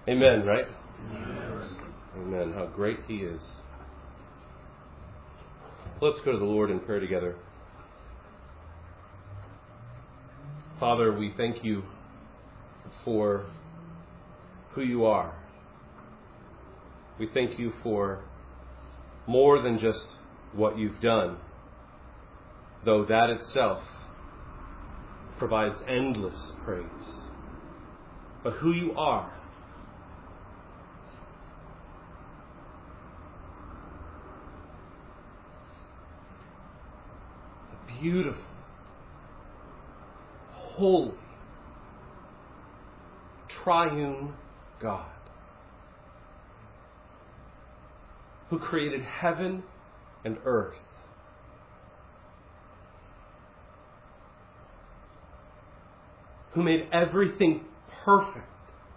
Amen, right? Amen. How great He is. Let's go to the Lord in prayer together. Father, we thank You for who You are. We thank You for more than just what You've done, though that itself provides endless praise. But who You are. The beautiful, holy, triune God, who created heaven and earth, who made everything perfect,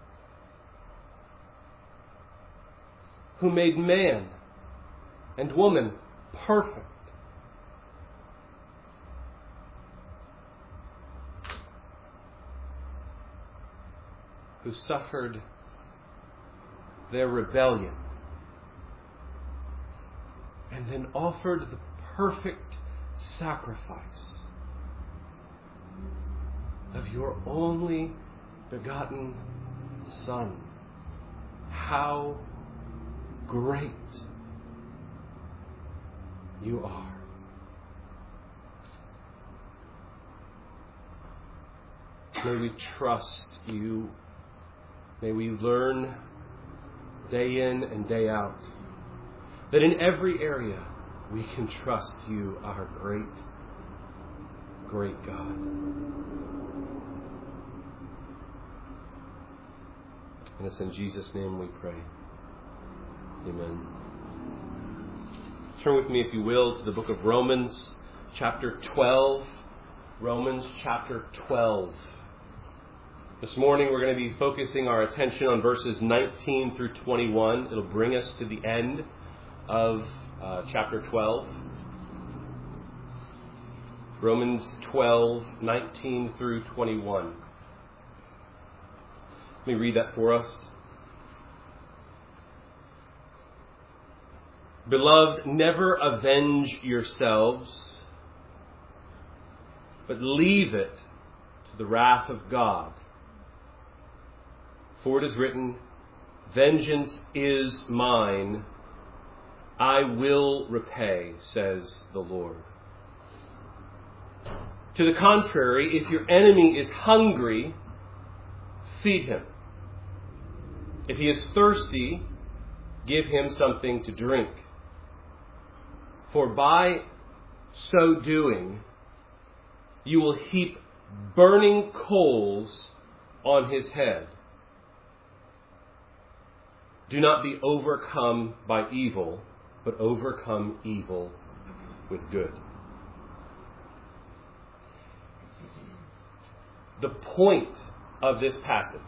who made man and woman perfect, who suffered their rebellion and then offered the perfect sacrifice of Your only begotten Son. How great You are. May we trust You. May we learn day in and day out that in every area we can trust You, our great, great God. And it's in Jesus' name we pray. Amen. Turn with me, if you will, to the book of Romans, chapter 12. Romans, chapter 12. This morning we're going to be focusing our attention on verses 19 through 21. It'll bring us to the end of chapter 12. Romans 12, 19 through 21. Let me read that for us. Beloved, never avenge yourselves, but leave it to the wrath of God. For it is written, vengeance is mine, I will repay, says the Lord. To the contrary, if your enemy is hungry, feed him. If he is thirsty, give him something to drink. For by so doing, you will heap burning coals on his head. Do not be overcome by evil, but overcome evil with good. The point of this passage,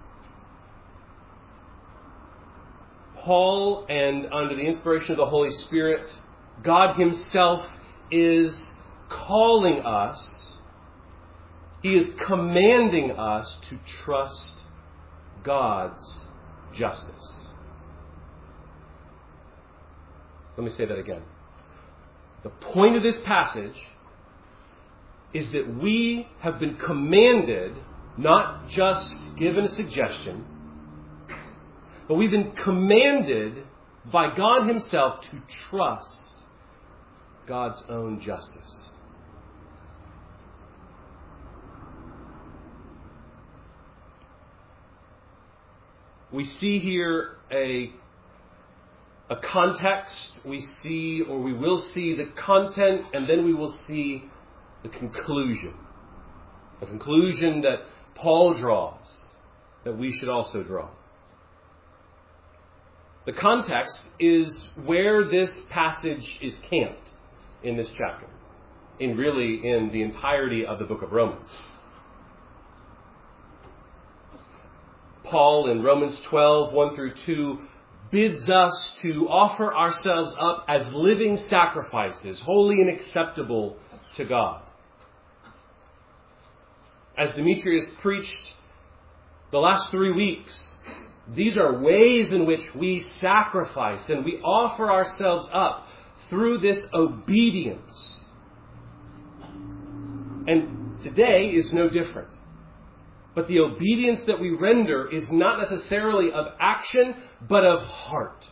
Paul, and under the inspiration of the Holy Spirit, God Himself is calling us, He is commanding us to trust God's justice. Let me say that again. The point of this passage is that we have been commanded, not just given a suggestion, but we've been commanded by God Himself to trust God's own justice. We see here a context, we see, or we will see the content, and then we will see the conclusion. A conclusion that Paul draws, that we should also draw. The context is where this passage is camped in this chapter, in the entirety of the book of Romans. Paul in Romans 12, 1 through 2, bids us to offer ourselves up as living sacrifices, holy and acceptable to God. As Demetrius preached the last 3 weeks, These are ways in which we sacrifice and we offer ourselves up through this obedience. And today is no different. But the obedience that we render is not necessarily of action, but of heart.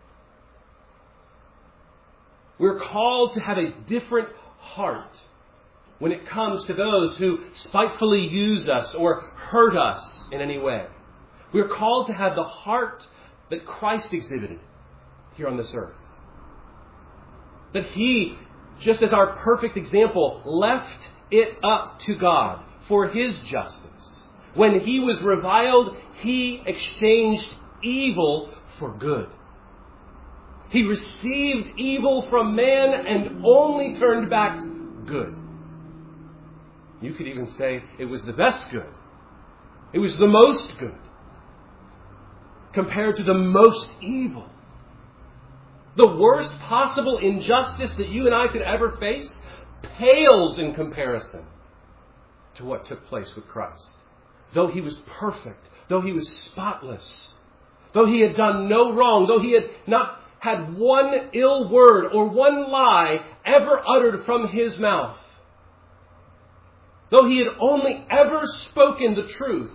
We're called to have a different heart when it comes to those who spitefully use us or hurt us in any way. We're called to have the heart that Christ exhibited here on this earth. That He, just as our perfect example, left it up to God for His justice. When He was reviled, He exchanged evil for good. He received evil from man and only turned back good. You could even say it was the best good. It was the most good compared to the most evil. The worst possible injustice that you and I could ever face pales in comparison to what took place with Christ. Though He was perfect, though He was spotless, though He had done no wrong, though He had not had one ill word or one lie ever uttered from His mouth, though He had only ever spoken the truth,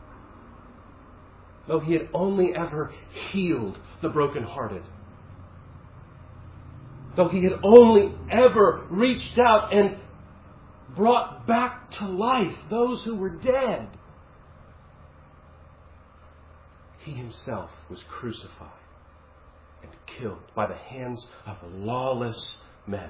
though He had only ever healed the brokenhearted, though He had only ever reached out and brought back to life those who were dead, He Himself was crucified and killed by the hands of lawless men.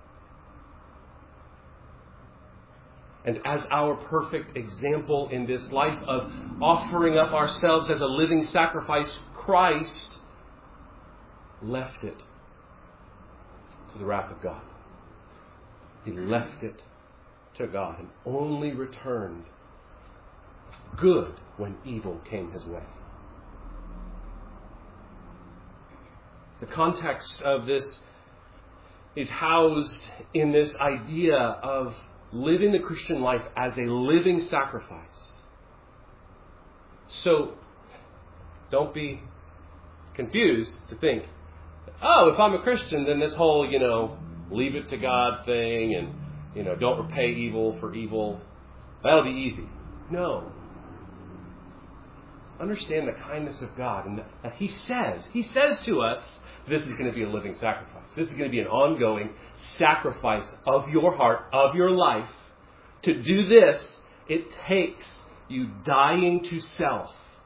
And as our perfect example in this life of offering up ourselves as a living sacrifice, Christ left it to the wrath of God. He left it to God and only returned good when evil came His way. The context of this is housed in this idea of living the Christian life as a living sacrifice. So, don't be confused to think, oh, if I'm a Christian, then this whole, leave it to God thing and, don't repay evil for evil, that'll be easy. No. Understand the kindness of God and that He says to us, this is going to be a living sacrifice. This is going to be an ongoing sacrifice of your heart, of your life. To do this, it takes you dying to self.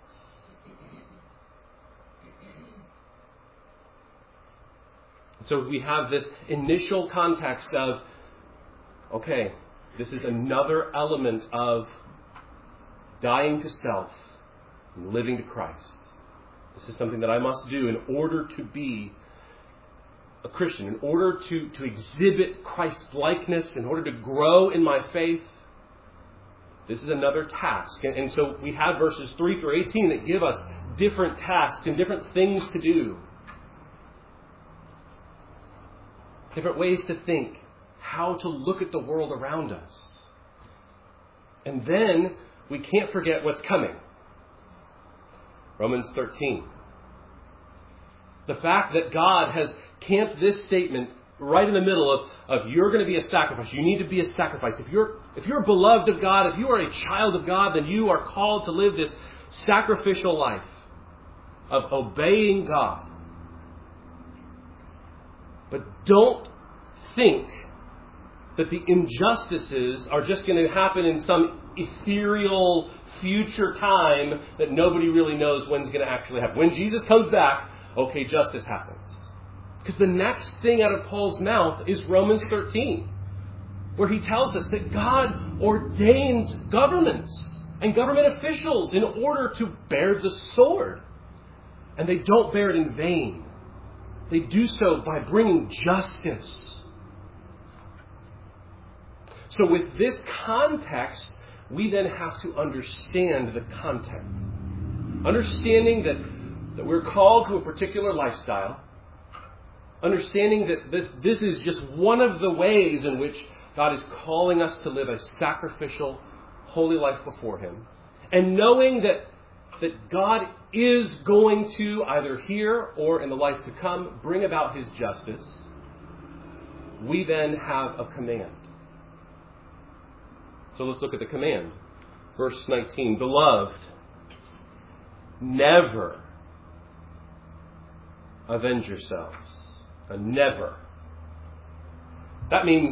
So we have this initial context of, okay, this is another element of dying to self and living to Christ. This is something that I must do in order to be a Christian, in order to exhibit Christ-likeness, in order to grow in my faith. This is another task. And so we have verses 3 through 18 that give us different tasks and different things to do. Different ways to think, how to look at the world around us. And then we can't forget what's coming. Romans 13. The fact that God has camped this statement right in the middle of you're going to be a sacrifice. You need to be a sacrifice. If you're beloved of God, if you are a child of God, then you are called to live this sacrificial life of obeying God. But don't think that the injustices are just going to happen in some ethereal future time that nobody really knows when's going to actually happen. When Jesus comes back, okay, justice happens. Because the next thing out of Paul's mouth is Romans 13, where he tells us that God ordains governments and government officials in order to bear the sword. And they don't bear it in vain. They do so by bringing justice. So with this context, we then have to understand the content. Understanding that we're called to a particular lifestyle. Understanding that this is just one of the ways in which God is calling us to live a sacrificial, holy life before Him. And knowing that God is going to, either here or in the life to come, bring about his justice, we then have a command. So let's look at the command. Verse 19, beloved, never avenge yourselves. Never. That means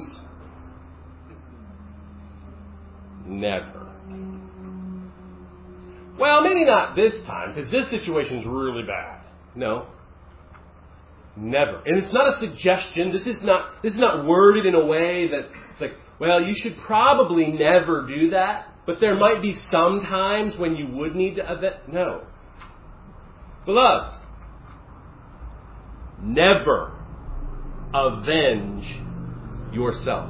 never. Well, maybe not this time, because this situation is really bad. No. Never. And it's not a suggestion. This is not worded in a way that it's like, well, you should probably never do that, but there might be some times when you would need to avenge. No. Beloved, never avenge yourself.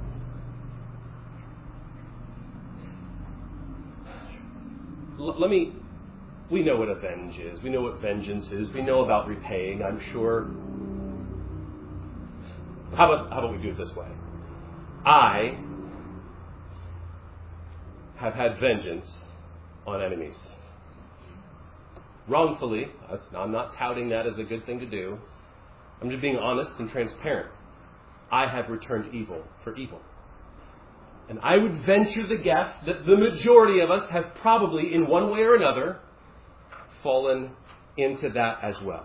We know what avenge is. We know what vengeance is. We know about repaying, I'm sure. How about we do it this way? I have had vengeance on enemies. Wrongfully. I'm not touting that as a good thing to do. I'm just being honest and transparent. I have returned evil for evil. And I would venture the guess that the majority of us have probably, in one way or another, fallen into that as well.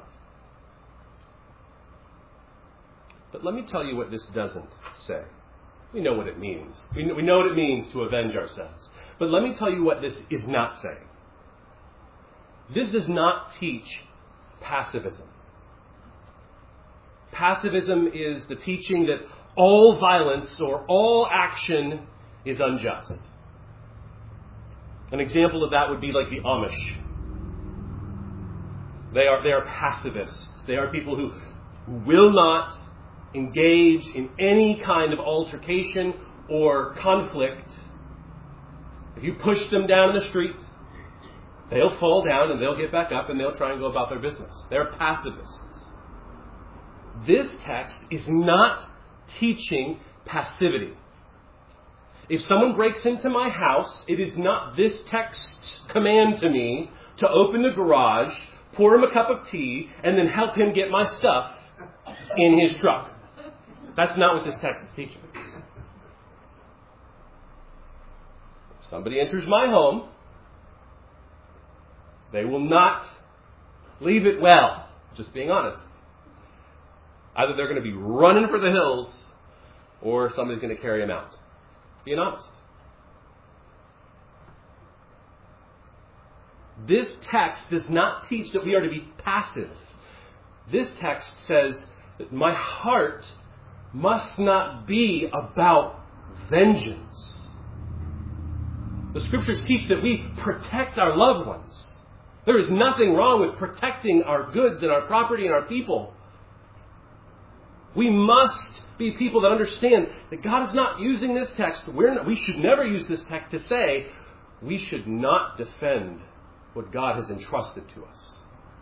But let me tell you what this doesn't say. We know what it means. We know what it means to avenge ourselves. But let me tell you what this is not saying. This does not teach pacifism. Pacifism is the teaching that all violence or all action is unjust. An example of that would be like the Amish. They are pacifists. They are people who will not engage in any kind of altercation or conflict. If you push them down in the street, they'll fall down and they'll get back up and they'll try and go about their business. They're pacifists. This text is not teaching passivity. If someone breaks into my house, it is not this text's command to me to open the garage, pour him a cup of tea, and then help him get my stuff in his truck. That's not what this text is teaching. If somebody enters my home, they will not leave it well, just being honest. Either they're going to be running for the hills, or somebody's going to carry them out. Being honest. This text does not teach that we are to be passive. This text says that my heart must not be about vengeance. The scriptures teach that we protect our loved ones. There is nothing wrong with protecting our goods and our property and our people. We must be people that understand that God is not using this text. We should never use this text to say we should not defend what God has entrusted to us.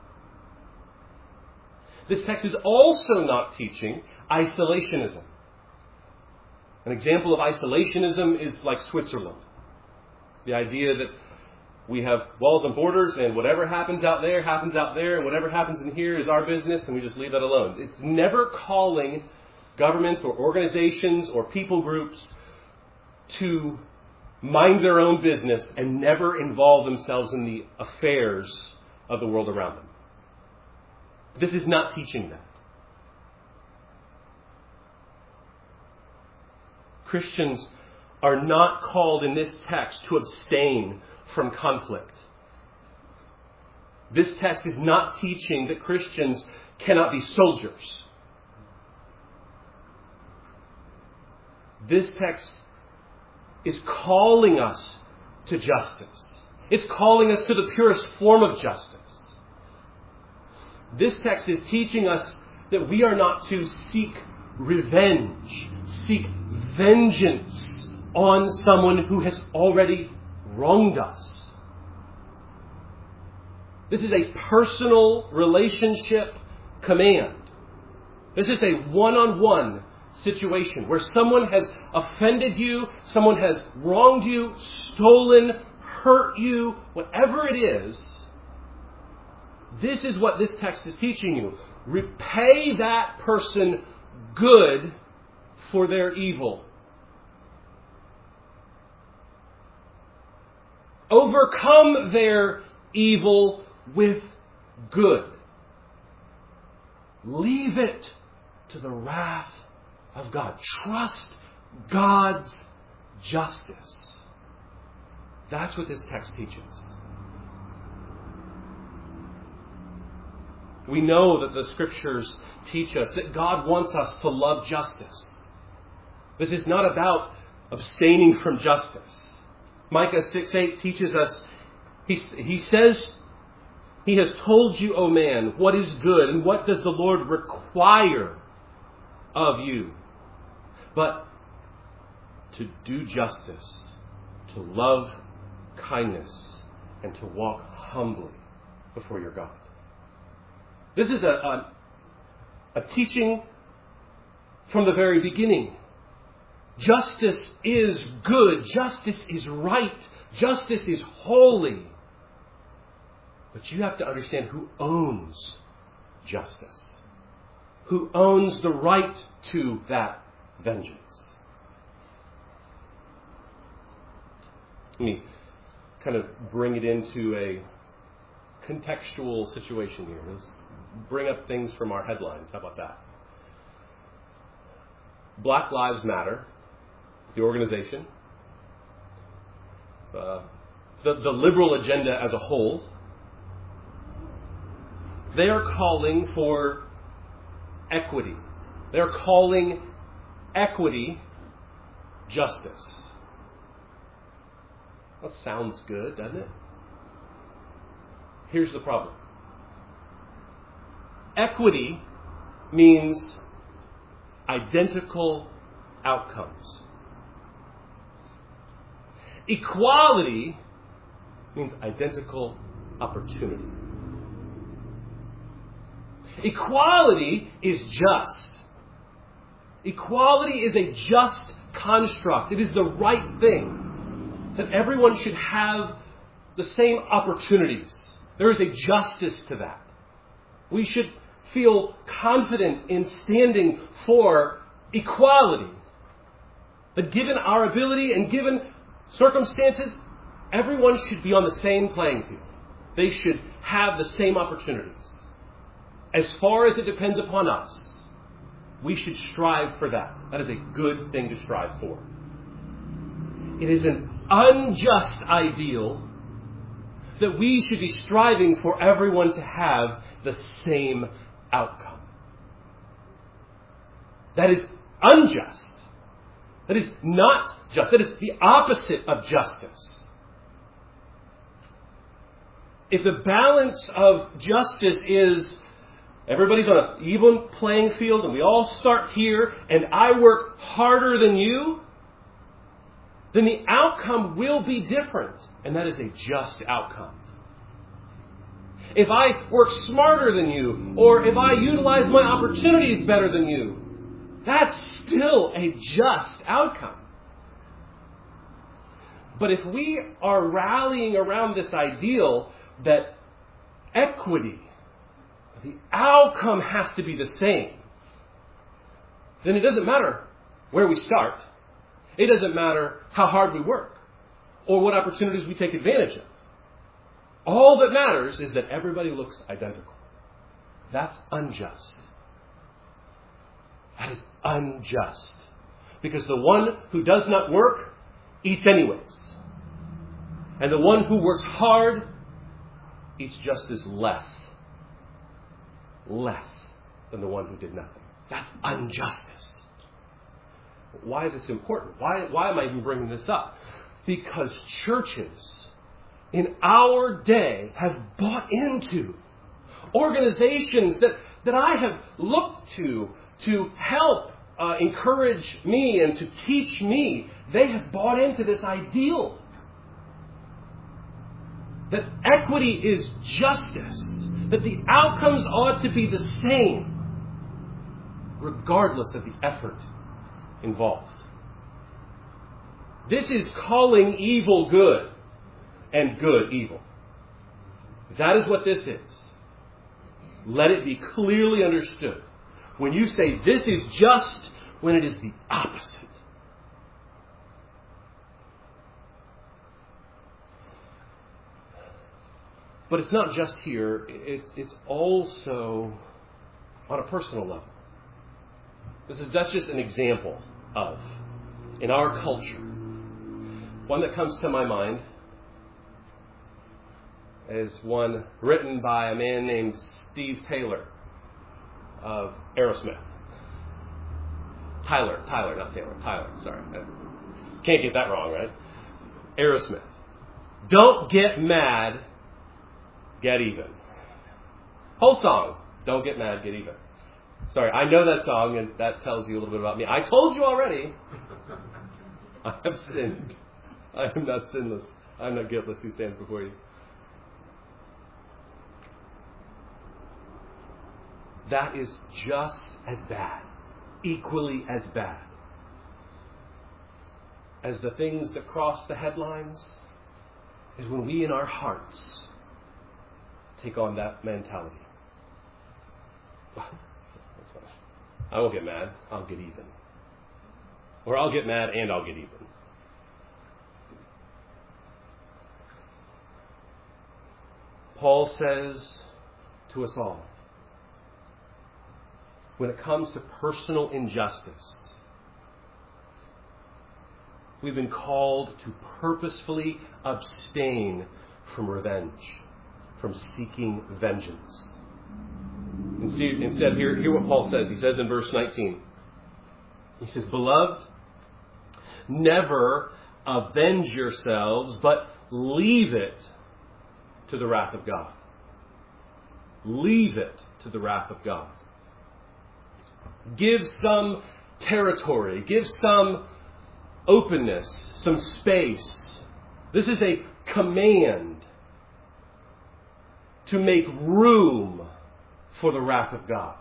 This text is also not teaching isolationism. An example of isolationism is like Switzerland. The idea that we have walls and borders, and whatever happens out there, and whatever happens in here is our business, and we just leave that alone. It's never calling governments or organizations or people groups to mind their own business and never involve themselves in the affairs of the world around them. This is not teaching that. Christians are not called in this text to abstain from conflict. This text is not teaching that Christians cannot be soldiers. This text is calling us to justice. It's calling us to the purest form of justice. This text is teaching us that we are not to seek revenge, seek vengeance on someone who has already wronged us. This is a personal relationship command. This is a one-on-one situation where someone has offended you, someone has wronged you, stolen, hurt you, whatever it is, This is what this text is teaching you. Repay that person good for their evil. Overcome their evil with good. Leave it to the wrath of God. Trust God's justice. That's what this text teaches. We know that the Scriptures teach us that God wants us to love justice. This is not about abstaining from justice. Micah 6:8 teaches us, he says, He has told you, O man, what is good, and what does the Lord require of you? But to do justice, to love kindness, and to walk humbly before your God. This is a teaching from the very beginning. Justice is good. Justice is right. Justice is holy. But you have to understand who owns justice. Who owns the right to that vengeance. Let me kind of bring it into a contextual situation here. Let's bring up things from our headlines. How about that? Black Lives Matter, the organization, the liberal agenda as a whole, they are calling for equity. They're calling equity justice. That sounds good, doesn't it? Here's the problem. Equity means identical outcomes. Equality means identical opportunity. Equality is just. Equality is a just construct. It is the right thing. That everyone should have the same opportunities. There is a justice to that. We should feel confident in standing for equality. That given our ability and given circumstances, everyone should be on the same playing field. They should have the same opportunities. As far as it depends upon us, we should strive for that. That is a good thing to strive for. It is an unjust ideal that we should be striving for everyone to have the same outcome. That is unjust. That is not just. That is the opposite of justice. If the balance of justice is everybody's on an even playing field and we all start here and I work harder than you, then the outcome will be different. And that is a just outcome. If I work smarter than you, or if I utilize my opportunities better than you, that's still a just outcome. But if we are rallying around this ideal that equity, the outcome has to be the same, then it doesn't matter where we start. It doesn't matter how hard we work or what opportunities we take advantage of. All that matters is that everybody looks identical. That's unjust. That is unjust. Because the one who does not work eats anyways. And the one who works hard eats just as less than the one who did nothing. That's injustice. Why is this important? Why am I even bringing this up? Because churches in our day have bought into organizations that I have looked to help encourage me and to teach me. They have bought into this ideal that equity is justice, that the outcomes ought to be the same regardless of the effort involved. This is calling evil good and good evil. That is what this is. let it be clearly understood. When you say this is just, when it is the opposite. But it's not just here, it's also on a personal level. That's just an example of, in our culture. One that comes to my mind is one written by a man named Steve Taylor of Aerosmith. Tyler, not Taylor. Tyler, sorry. Can't get that wrong, right? Aerosmith. Don't get mad, get even. Whole song. Don't get mad, get even. Sorry, I know that song, and that tells you a little bit about me. I told you already. I have sinned. I am not sinless. I am not guiltless who stands before you. That is just as bad, equally as bad, as the things that cross the headlines, is when we in our hearts take on that mentality. That's fine. I won't get mad, I'll get even. Or I'll get mad and I'll get even. Paul says to us all, when it comes to personal injustice, we've been called to purposefully abstain from revenge, from seeking vengeance. Instead, hear what Paul says. He says in verse 19, he says, "Beloved, never avenge yourselves, but leave it to the wrath of God." Leave it to the wrath of God. Give some territory, give some openness, some space. This is a command to make room for the wrath of God.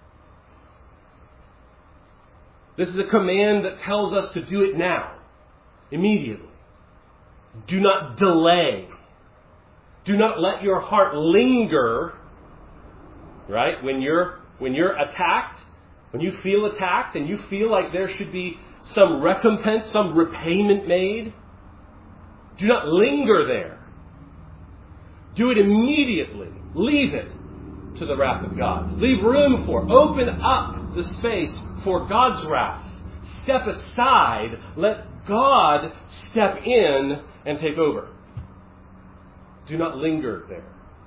This is a command that tells us to do it now, immediately. Do not delay. Do not let your heart linger, right? When you're attacked, when you feel attacked and you feel like there should be some recompense, some repayment made, do not linger there. Do it immediately. Leave it to the wrath of God. Leave room for, open up the space for God's wrath. Step aside. Let God step in and take over. Do not linger there.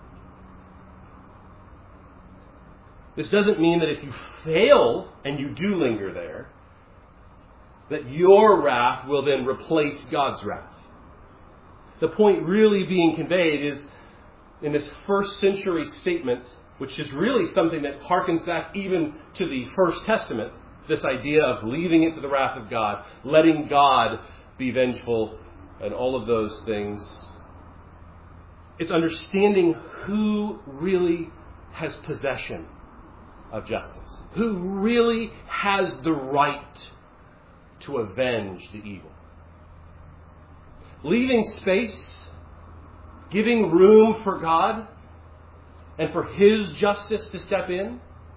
This doesn't mean that if you fail and you do linger there, that your wrath will then replace God's wrath. The point really being conveyed is in this first century statement, which is really something that harkens back even to the First Testament, this idea of leaving it to the wrath of God, letting God be vengeful, and all of those things. It's understanding who really has possession of justice, who really has the right to avenge the evil. Leaving space, giving room for God and for His justice to step in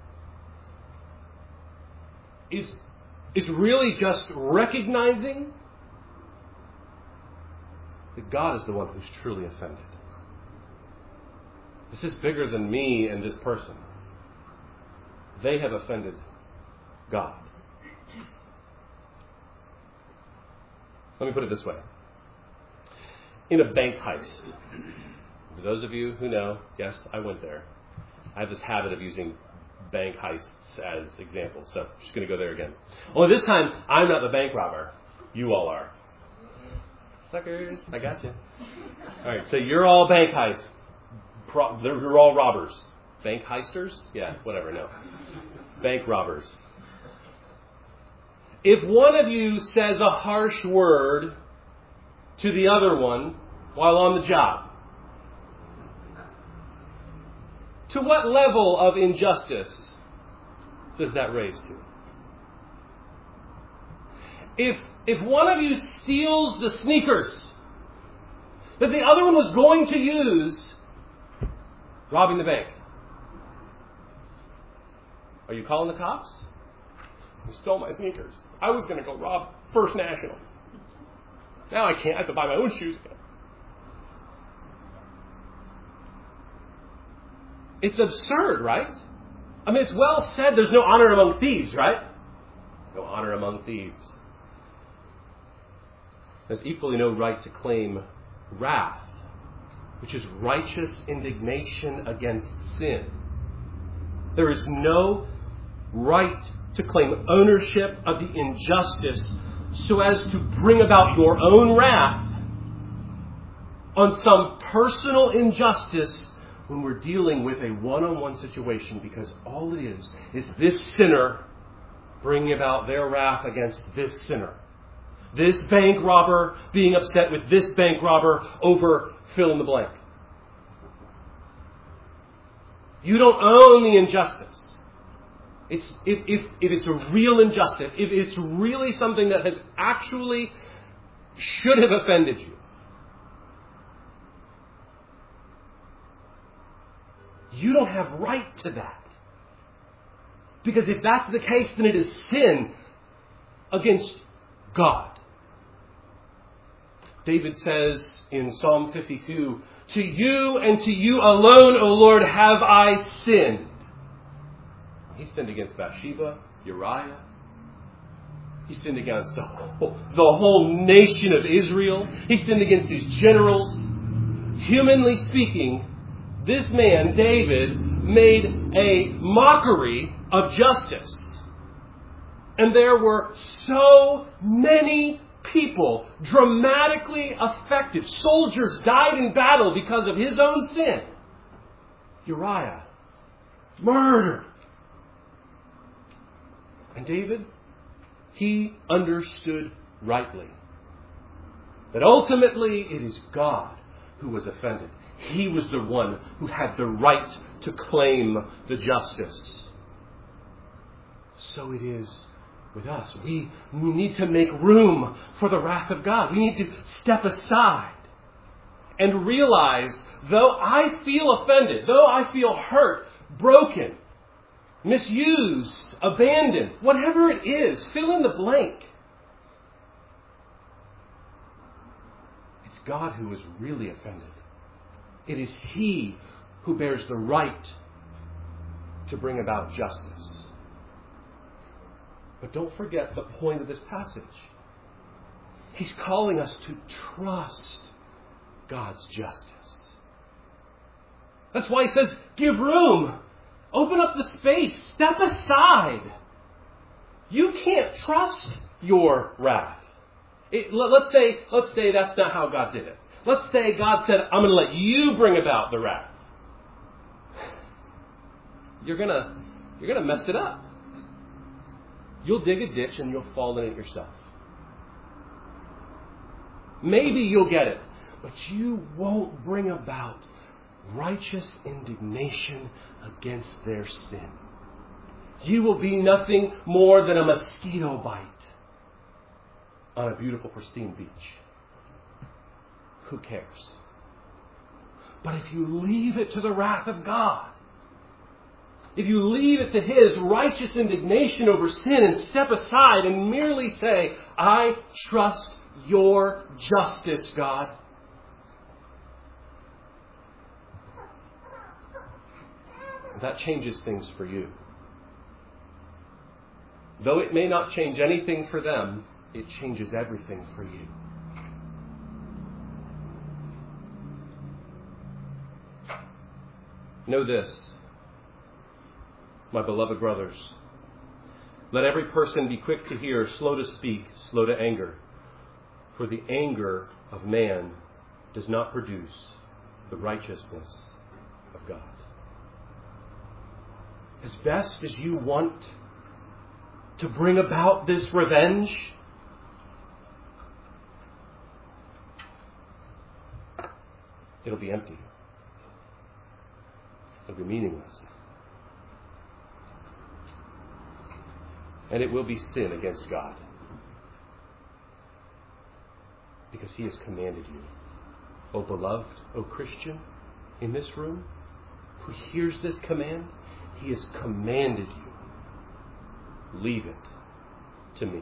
is really just recognizing that God is the one who's truly offended. This is bigger than me and this person. They have offended God. Let me put it this way. In a bank heist, for those of you who know, yes, I went there. I have this habit of using bank heists as examples, so I'm just going to go there again. Only this time, I'm not the bank robber. You all are. Suckers, I got you. All right, so you're all bank heists. You're all robbers. Bank heisters? Yeah, whatever, no. Bank robbers. If one of you says a harsh word to the other one while on the job, to what level of injustice does that raise to? If one of you steals the sneakers that the other one was going to use robbing the bank, Are you calling the cops? You stole my sneakers. I was going to go rob First National. Now I can't. I have to buy my own shoes again. It's absurd, right? I mean, it's well said there's no honor among thieves, right? No honor among thieves. There's equally no right to claim wrath, which is righteous indignation against sin. There is no right to claim ownership of the injustice so as to bring about your own wrath on some personal injustice when we're dealing with a one-on-one situation, because all it is this sinner bringing about their wrath against this sinner. This bank robber being upset with this bank robber over fill in the blank. You don't own the injustice. If it's a real injustice, if it's really something that has actually should have offended you, you don't have right to that. Because if that's the case, then it is sin against God. David says in Psalm 52, "To you and to you alone, O Lord, have I sinned." He sinned against Bathsheba, Uriah. He sinned against the whole nation of Israel. He sinned against his generals. Humanly speaking, this man, David, made a mockery of justice. And there were so many people dramatically affected. Soldiers died in battle because of his own sin. Uriah, murdered. And David, he understood rightly that ultimately it is God who was offended. He was the one who had the right to claim the justice. So it is with us. We need to make room for the wrath of God. We need to step aside and realize, though I feel offended, though I feel hurt, broken, misused, abandoned, whatever it is, fill in the blank. It's God who is really offended. It is He who bears the right to bring about justice. But don't forget the point of this passage. He's calling us to trust God's justice. That's why he says, give room. Open up the space. Step aside. You can't trust your wrath. Let's say that's not how God did it. Let's say God said, I'm going to let you bring about the wrath. You're going to mess it up. You'll dig a ditch and you'll fall in it yourself. Maybe you'll get it, but you won't bring about righteous indignation against their sin. You will be nothing more than a mosquito bite on a beautiful, pristine beach. Who cares? But if you leave it to the wrath of God, if you leave it to His righteous indignation over sin and step aside and merely say, I trust your justice, God, that changes things for you. Though it may not change anything for them, it changes everything for you. Know this, my beloved brothers. Let every person be quick to hear, slow to speak, slow to anger. For the anger of man does not produce the righteousness of God. As best as you want to bring about this revenge, it'll be empty. It'll be meaningless. And it will be sin against God. Because He has commanded you. O beloved, O Christian, in this room, who hears this command, He has commanded you Leave it to me.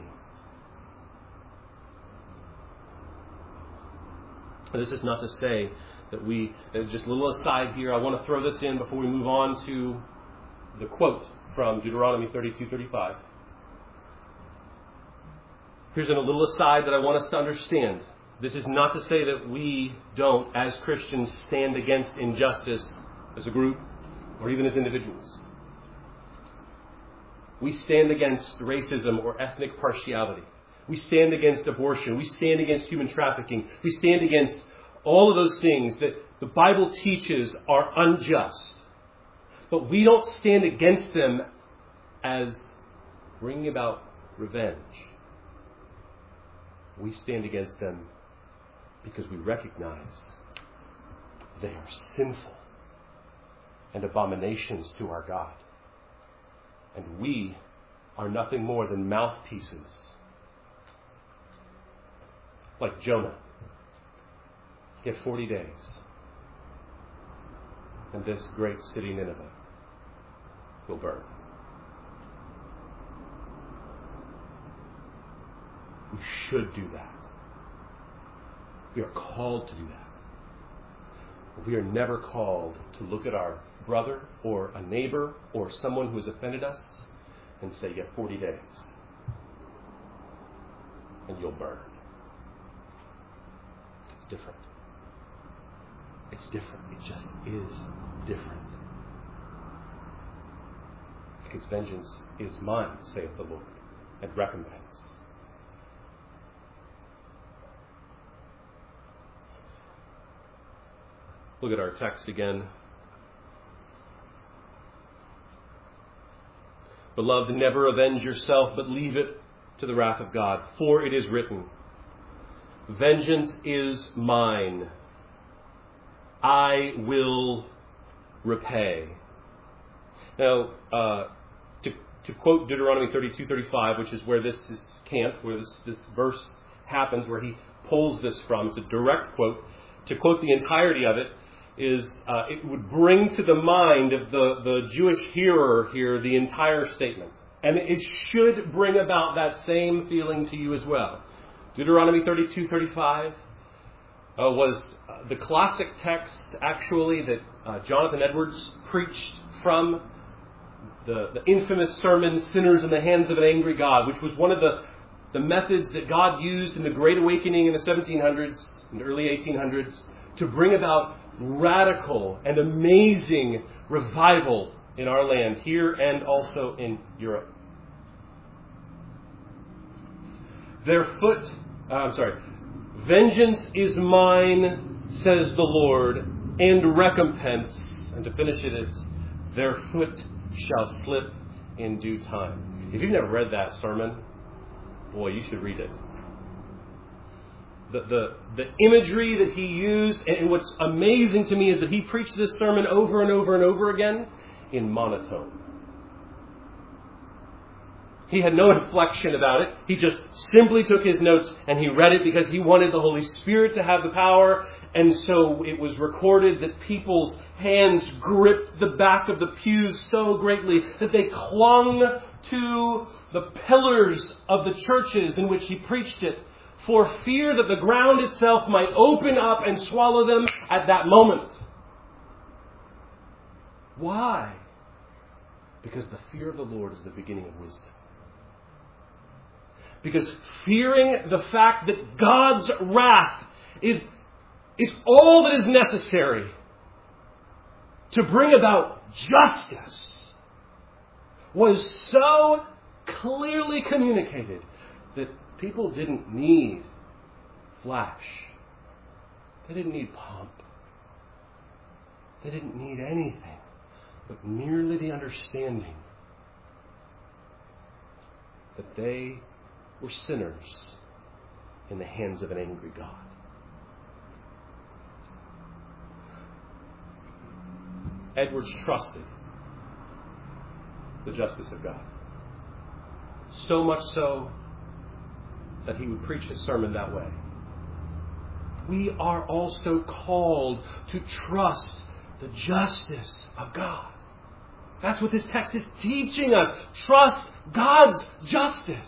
And this is not to say that just a little aside here, I want to throw this in before we move on to the quote from Deuteronomy 32:35. Here's a little aside that I want us to understand. This is not to say that we don't, as Christians, stand against injustice as a group or even as individuals. We stand against racism or ethnic partiality. We stand against abortion. We stand against human trafficking. We stand against all of those things that the Bible teaches are unjust. But we don't stand against them as bringing about revenge. We stand against them because we recognize they are sinful and abominations to our God. And we are nothing more than mouthpieces, like Jonah. He had 40 days. And this great city, Nineveh, will burn. We should do that. We are called to do that. We are never called to look at our brother or a neighbor or someone who has offended us and say, you have 40 days and you'll burn. It's different. It's different. It just is different. Because vengeance is mine, saith the Lord, and recompense. Look at our text again. Beloved, never avenge yourself, but leave it to the wrath of God. For it is written, vengeance is mine. I will repay. Now, to quote Deuteronomy 32:35, which is where this is camped, where this verse happens, where he pulls this from, it's a direct quote. To quote the entirety of it, is it would bring to the mind of the Jewish hearer here the entire statement. And it should bring about that same feeling to you as well. Deuteronomy 32:35 was the classic text, actually, that Jonathan Edwards preached from the infamous sermon, Sinners in the Hands of an Angry God, which was one of the methods that God used in the Great Awakening in the 1700s and early 1800s to bring about radical and amazing revival in our land, here and also in Europe. Vengeance is mine, says the Lord, and recompense. And to finish it, it's, their foot shall slip in due time. If you've never read that sermon, boy, you should read it. The imagery that he used, and what's amazing to me is that he preached this sermon over and over and over again in monotone. He had no inflection about it. He just simply took his notes and he read it because he wanted the Holy Spirit to have the power. And so it was recorded that people's hands gripped the back of the pews so greatly that they clung to the pillars of the churches in which he preached it, for fear that the ground itself might open up and swallow them at that moment. Why? Because the fear of the Lord is the beginning of wisdom. Because fearing the fact that God's wrath is all that is necessary to bring about justice was so clearly communicated that people didn't need flash. They didn't need pomp. They didn't need anything but merely the understanding that they were sinners in the hands of an angry God. Edwards trusted the justice of God. So much so that he would preach his sermon that way. We are also called to trust the justice of God. That's what this text is teaching us. Trust God's justice.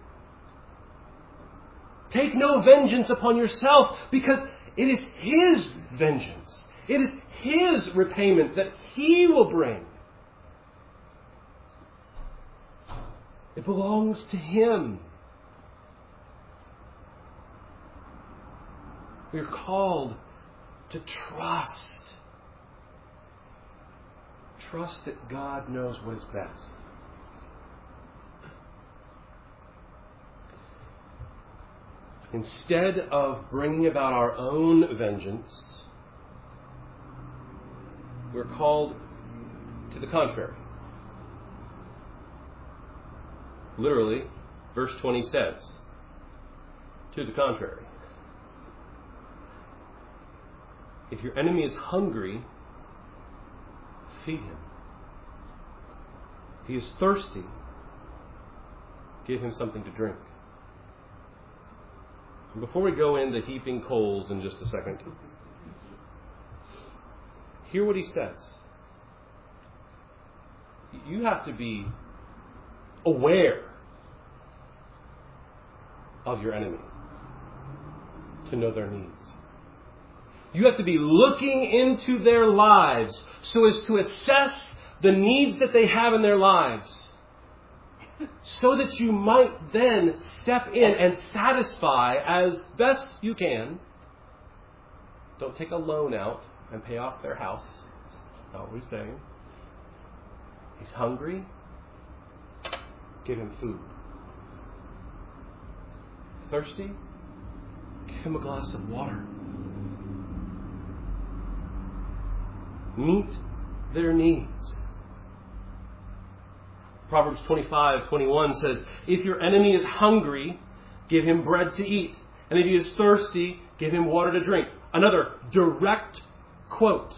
Take no vengeance upon yourself, because it is His vengeance. It is His repayment that He will bring. It belongs to Him. We are called to trust. Trust that God knows what is best. Instead of bringing about our own vengeance, we're called to the contrary. Literally, verse 20 says, to the contrary. If your enemy is hungry, feed him. If he is thirsty, give him something to drink. And before we go into heaping coals in just a second, hear what he says. You have to be aware of your enemy to know their needs. You have to be looking into their lives so as to assess the needs that they have in their lives, so that you might then step in and satisfy as best you can. Don't take a loan out and pay off their house. That's not what he's saying. He's hungry. Give him food. Thirsty? Give him a glass of water. Meet their needs. Proverbs 25:21 says, if your enemy is hungry, give him bread to eat. And if he is thirsty, give him water to drink. Another direct quote.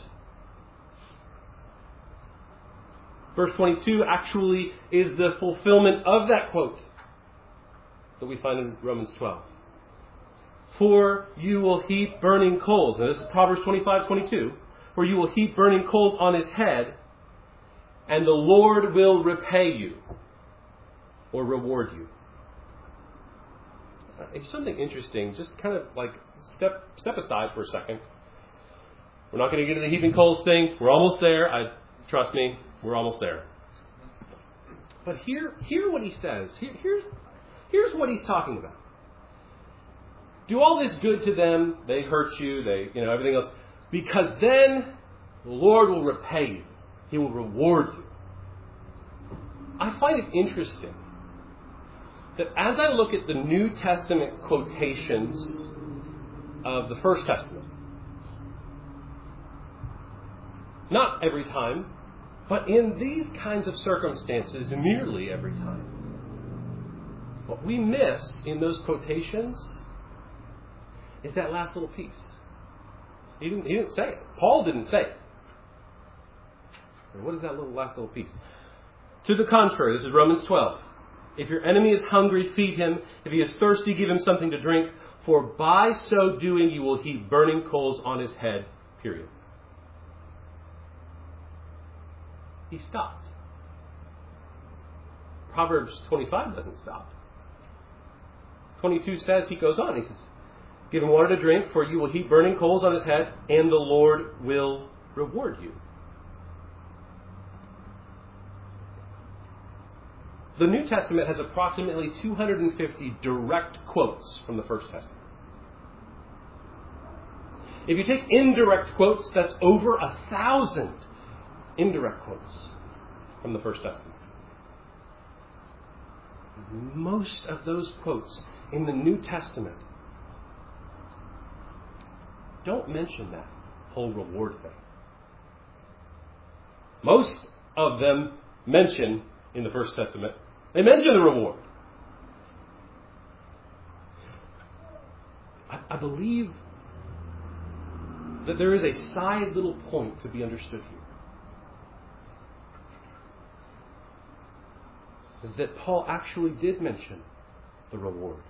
Verse 22 actually is the fulfillment of that quote that we find in Romans 12. For you will heap burning coals. Now this is Proverbs 25:22. For you will heap burning coals on his head, and the Lord will repay you or reward you. It's something interesting. Just kind of like step aside for a second. We're not going to get into the heaping coals thing. We're almost there. Trust me, we're almost there. But hear what he says. Here's what he's talking about. Do all this good to them. They hurt you. Everything else. Because then the Lord will repay you. He will reward you. I find it interesting that as I look at the New Testament quotations of the First Testament, not every time, but in these kinds of circumstances, nearly every time, what we miss in those quotations is that last little piece. He didn't say it. Paul didn't say it. So what is that last little piece? To the contrary, this is Romans 12. If your enemy is hungry, feed him. If he is thirsty, give him something to drink. For by so doing, you will heap burning coals on his head. Period. He stopped. Proverbs 25 doesn't stop. 22 says, he goes on. He says, give him water to drink, for you will heap burning coals on his head, and the Lord will reward you. The New Testament has approximately 250 direct quotes from the First Testament. If you take indirect quotes, that's over 1,000 indirect quotes from the First Testament. Most of those quotes in the New Testament don't mention that whole reward thing. Most of them mention, in the First Testament, they mention the reward. I believe that there is a side little point to be understood here. Is that Paul actually did mention the reward.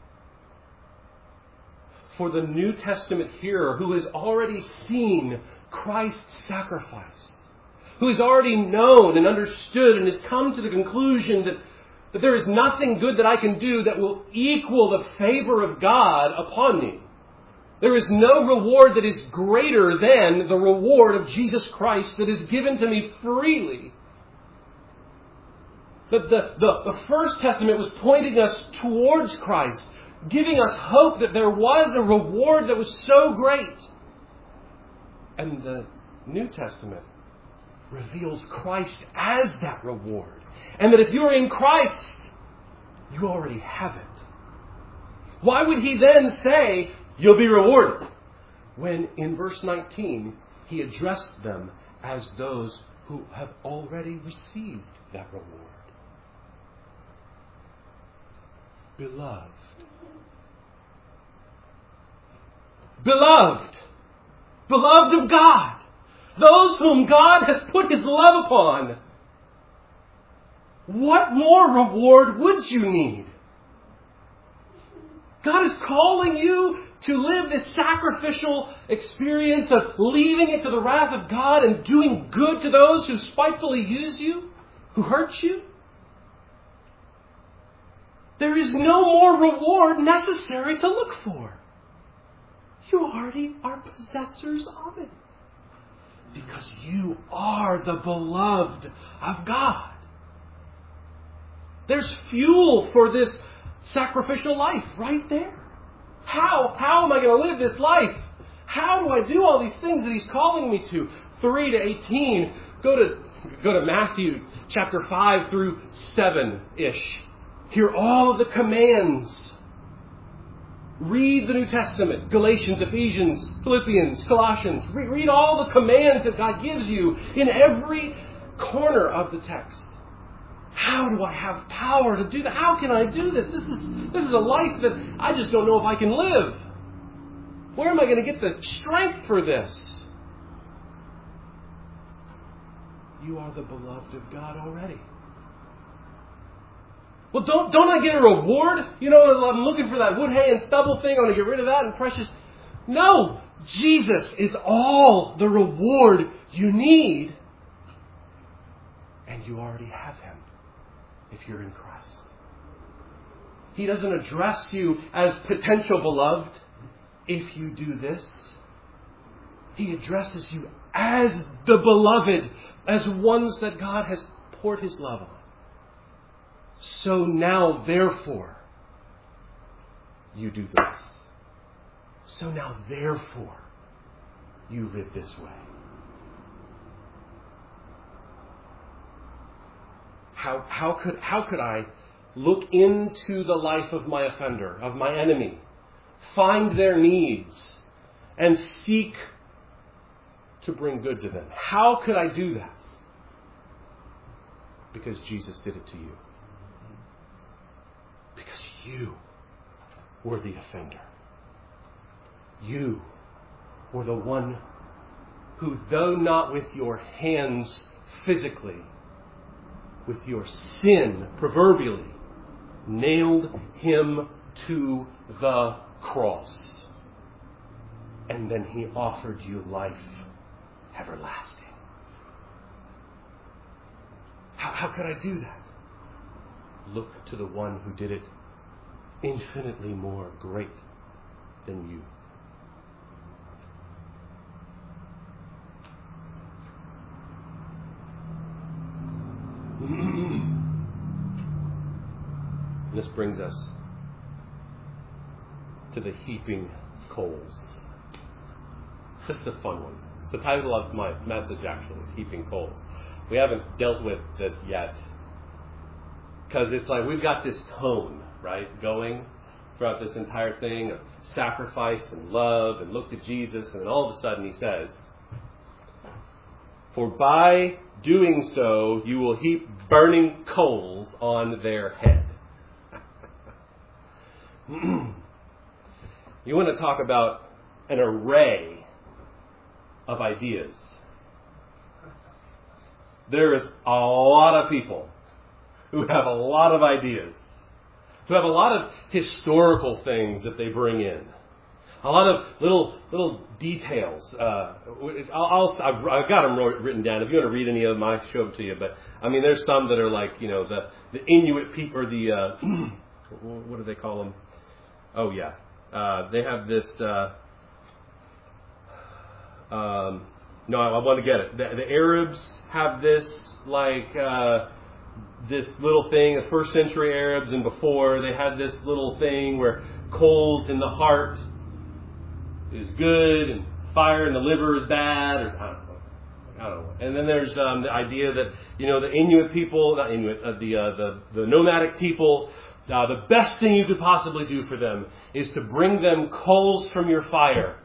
For the New Testament hearer who has already seen Christ's sacrifice, who has already known and understood and has come to the conclusion that there is nothing good that I can do that will equal the favor of God upon me. There is no reward that is greater than the reward of Jesus Christ that is given to me freely. But the First Testament was pointing us towards Christ, giving us hope that there was a reward that was so great. And the New Testament reveals Christ as that reward. And that if you're in Christ, you already have it. Why would he then say, you'll be rewarded? When in verse 19, he addressed them as those who have already received that reward. Beloved. Beloved. Beloved of God. Those whom God has put his love upon. What more reward would you need? God is calling you to live this sacrificial experience of leaving it to the wrath of God and doing good to those who spitefully use you, who hurt you. There is no more reward necessary to look for. You already are possessors of it. Because you are the beloved of God. There's fuel for this sacrificial life right there. How am I going to live this life? How do I do all these things that he's calling me to? 3 to 18. Go to Matthew chapter 5 through 7-ish. Hear all of the commands. Read the New Testament. Galatians, Ephesians, Philippians, Colossians. Read all the commands that God gives you in every corner of the text. How do I have power to do that? How can I do this? This is a life that I just don't know if I can live. Where am I going to get the strength for this? You are the beloved of God already. Well, don't I get a reward? You know, I'm looking for that wood, hay, and stubble thing. I want to get rid of that and precious. No! Jesus is all the reward you need. And you already have him if you're in Christ. He doesn't address you as potential beloved if you do this. He addresses you as the beloved, as ones that God has poured his love on. So now, therefore, you do this. So now, therefore, you live this way. How could I look into the life of my offender, of my enemy, find their needs, and seek to bring good to them? How could I do that? Because Jesus did it to you. Because you were the offender. You were the one who, though not with your hands physically, with your sin proverbially, nailed him to the cross. And then he offered you life everlasting. How could I do that? Look to the one who did it infinitely more great than you. This brings us to the heaping coals. This is a fun one. It's the title of my message, actually, is Heaping Coals. We haven't dealt with this yet. Because it's like we've got this tone, right, going throughout this entire thing of sacrifice and love and look to Jesus. And then all of a sudden he says, for by doing so, you will heap burning coals on their head. You want to talk about an array of ideas. There is a lot of people who have a lot of ideas, who have a lot of historical things that they bring in. A lot of little details. I've got them written down. If you want to read any of them, I show them to you. But I mean, there's some that are like, the Inuit people, or the what do they call them? Oh yeah, they have this. No, I want to get it. The Arabs have this this little thing. The first century Arabs and before, they had this little thing where coals in the heart is good and fire in the liver is bad, or I don't know. And then there's the idea that the Inuit people, not Inuit, the nomadic people, the best thing you could possibly do for them is to bring them coals from your fire.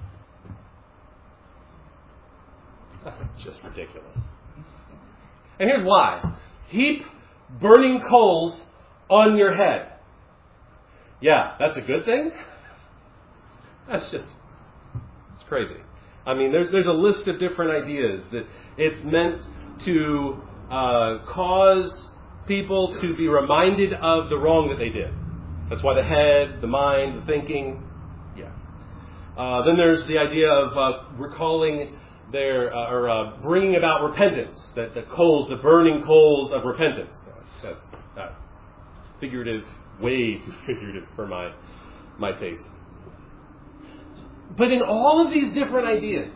That's just ridiculous. And here's why: heap burning coals on your head. Yeah, that's a good thing? It's crazy. I mean, there's a list of different ideas that it's meant to cause people to be reminded of the wrong that they did. That's why the head, the mind, the thinking. Yeah. Then there's the idea of recalling bringing about repentance. That the coals, the burning coals of repentance. That's figurative, way too figurative for my taste. But in all of these different ideas,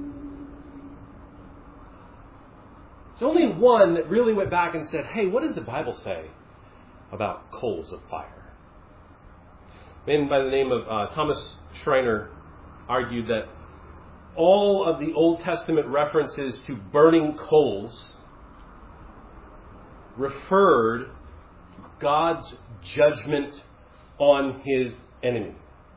there's only one that really went back and said, hey, what does the Bible say about coals of fire? A man by the name of Thomas Schreiner argued that all of the Old Testament references to burning coals referred to God's judgment on his enemy.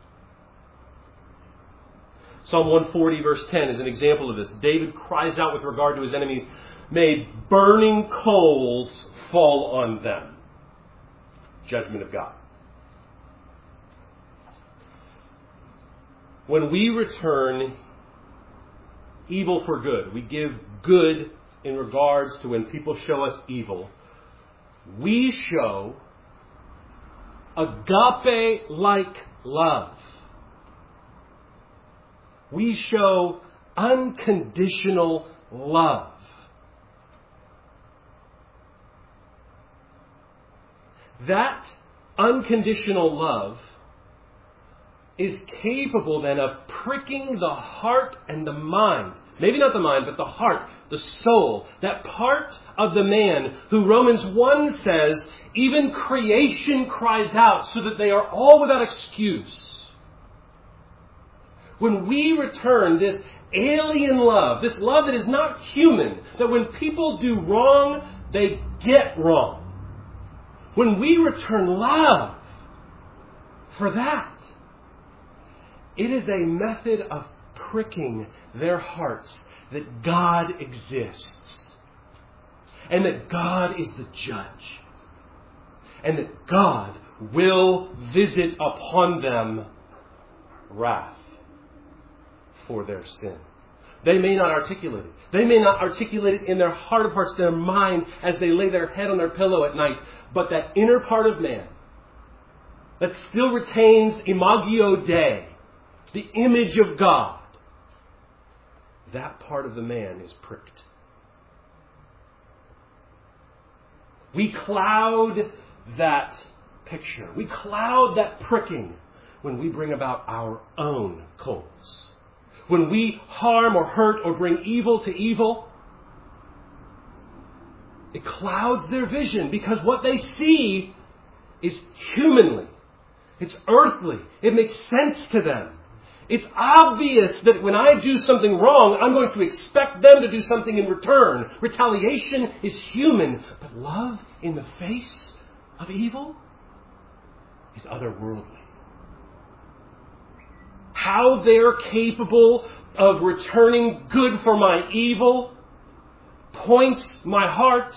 Psalm 140 verse 10 is an example of this. David cries out with regard to his enemies, may burning coals fall on them. Judgment of God. When we return evil for good, we give good in regards to when people show us evil, we show agape-like love. We show unconditional love. That unconditional love is capable then of pricking the heart and the mind. Maybe not the mind, but the heart, the soul. That part of the man who Romans 1 says, even creation cries out so that they are all without excuse. When we return this alien love, this love that is not human, that when people do wrong, they get wrong. When we return love for that, it is a method of pricking their hearts that God exists. And that God is the judge. And that God will visit upon them wrath for their sin. They may not articulate it. They may not articulate it in their heart of hearts, their mind, as they lay their head on their pillow at night. But that inner part of man that still retains Imago Dei, the image of God, that part of the man is pricked. We cloud that picture. We cloud that pricking when we bring about our own coals. When we harm or hurt or bring evil to evil, it clouds their vision because what they see is humanly. It's earthly. It makes sense to them. It's obvious that when I do something wrong, I'm going to expect them to do something in return. Retaliation is human. But love in the face of evil is otherworldly. How they're capable of returning good for my evil points my heart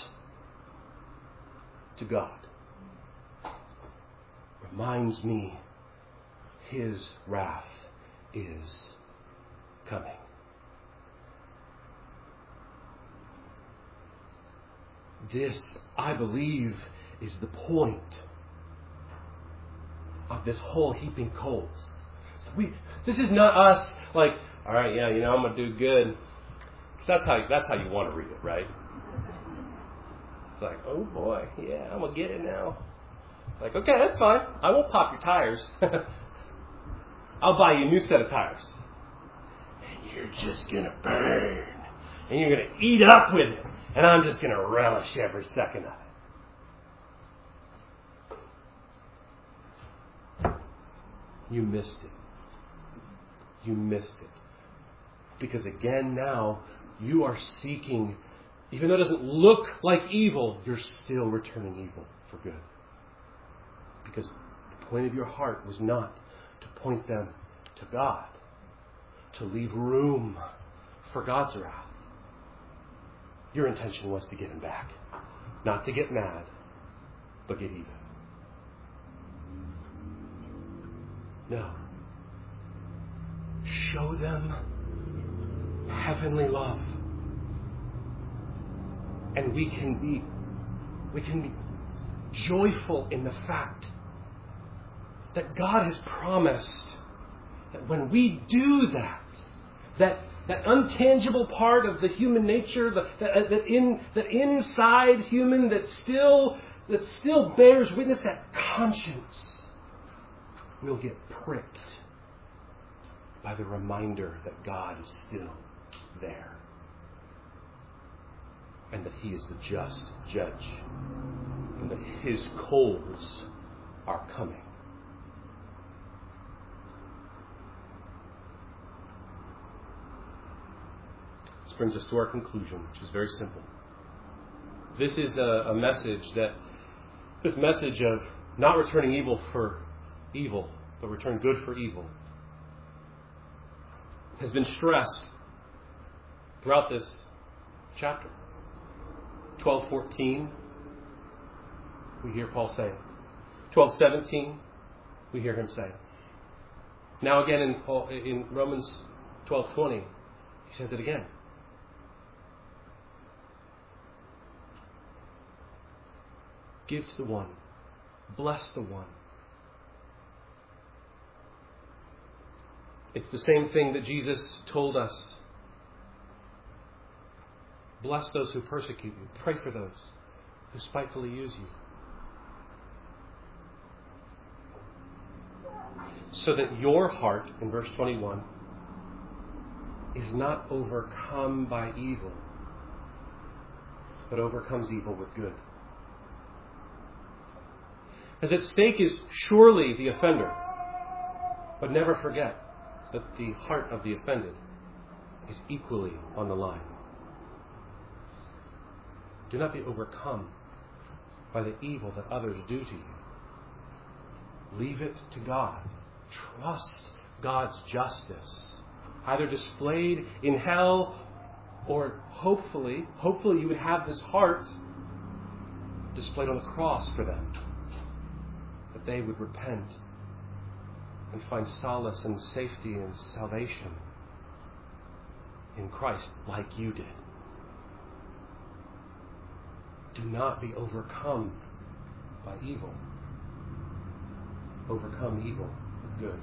to God. Reminds me His wrath is coming. This, I believe, is the point of this whole heaping coals. It's This is not us like, all right, yeah, I'm going to do good. 'Cause that's how you want to read it, right? It's like, oh boy, yeah, I'm going to get it now. Like, okay, that's fine. I won't pop your tires. I'll buy you a new set of tires. And you're just going to burn. And you're going to eat up with it. And I'm just going to relish every second of it. You missed it. You missed it. Because again now, you are seeking, even though it doesn't look like evil, you're still returning evil for good. Because the point of your heart was not to point them to God, to leave room for God's wrath. Your intention was to get him back. Not to get mad, but get even. No. Show them heavenly love. And we can be joyful in the fact that God has promised that when we do that untangible part of the human nature, that inside human that still bears witness, that conscience will get pricked by the reminder that God is still there. And that he is the just judge. And that his coals are coming. This brings us to our conclusion, which is very simple. This is a message this message of not returning evil for evil, but return good for evil, has been stressed throughout this chapter. 12:14, we hear Paul say it. 12:17, we hear him say it. Now again in Romans 12:20, he says it again. Give to the one. Bless the one. It's the same thing that Jesus told us. Bless those who persecute you. Pray for those who spitefully use you. So that your heart, in verse 21, is not overcome by evil, but overcomes evil with good. As at stake is surely the offender, but never forget that the heart of the offended is equally on the line. Do not be overcome by the evil that others do to you. Leave it to God. Trust God's justice, either displayed in hell or hopefully you would have this heart displayed on the cross for them, that they would repent and find solace and safety and salvation in Christ like you did. Do not be overcome by evil. Overcome evil with good.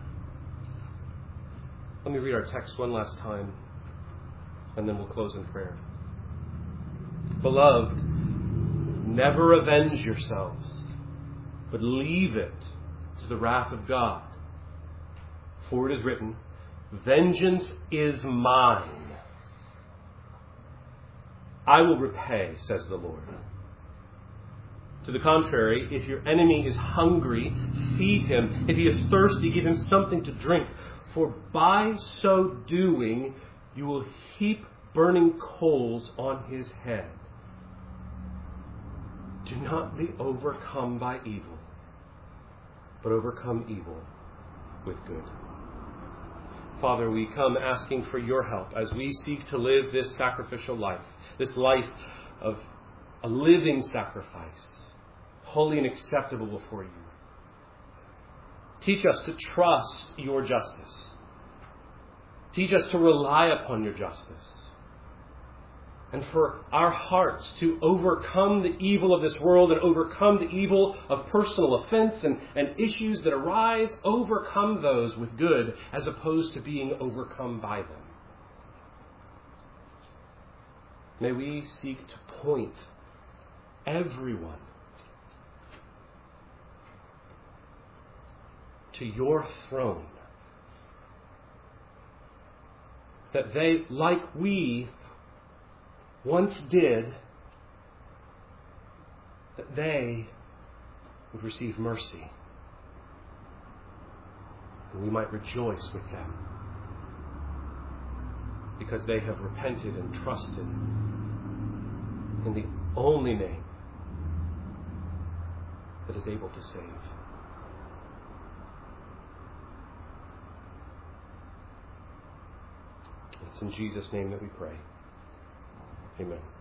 Let me read our text one last time, and then we'll close in prayer. Beloved, never avenge yourselves, but leave it to the wrath of God. For it is written, vengeance is mine. I will repay, says the Lord. To the contrary, if your enemy is hungry, feed him. If he is thirsty, give him something to drink. For by so doing, you will heap burning coals on his head. Do not be overcome by evil, but overcome evil with good. Father, we come asking for your help as we seek to live this sacrificial life, this life of a living sacrifice, holy and acceptable before you. Teach us to trust your justice. Teach us to rely upon your justice. and for our hearts to overcome the evil of this world and overcome the evil of personal offense and issues that arise, overcome those with good as opposed to being overcome by them. May we seek to point everyone to your throne, that they, like we once did, that they would receive mercy, and we might rejoice with them because they have repented and trusted in the only name that is able to save. It's in Jesus' name that we pray. Amen.